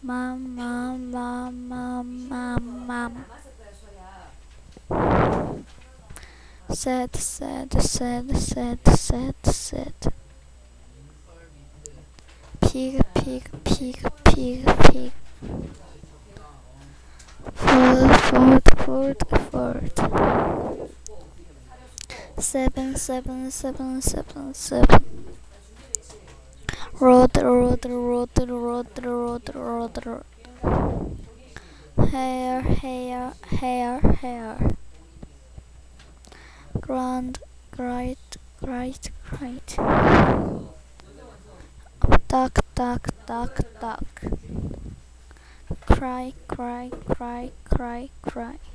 Mom, mom, mom, mom, mom, mom. Sad, sad, sad, sad, sad, sad. Pig, pig, pig, pig, pig. Food, food, food, food. Seven, seven, seven, seven, seven. Road, road, road, road, road, road, road. Hair, hair, hair, hair. Grand, great, great, great. Duck, duck, duck, duck. Cry, cry, cry, cry, cry.